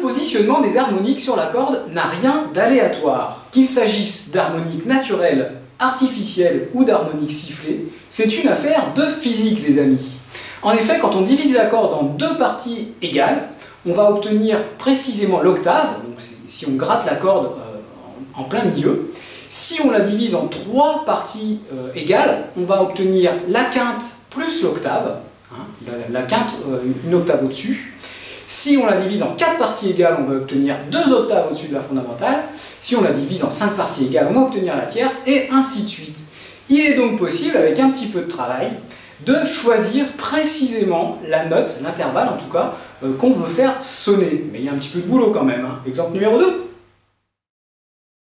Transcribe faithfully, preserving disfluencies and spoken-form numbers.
positionnement des harmoniques sur la corde n'a rien d'aléatoire. Qu'il s'agisse d'harmoniques naturelles, artificielles ou d'harmoniques sifflées, c'est une affaire de physique, les amis. En effet, quand on divise la corde en deux parties égales, on va obtenir précisément l'octave, donc si on gratte la corde euh, en, en plein milieu. Si on la divise en trois parties euh, égales, on va obtenir la quinte plus l'octave, hein, la, la quinte euh, une octave au-dessus. Si on la divise en quatre parties égales, on va obtenir deux octaves au-dessus de la fondamentale. Si on la divise en cinq parties égales, on va obtenir la tierce, et ainsi de suite. Il est donc possible, avec un petit peu de travail, de choisir précisément la note, l'intervalle en tout cas, euh, qu'on veut faire sonner. Mais il y a un petit peu de boulot quand même. Hein. Exemple numéro deux.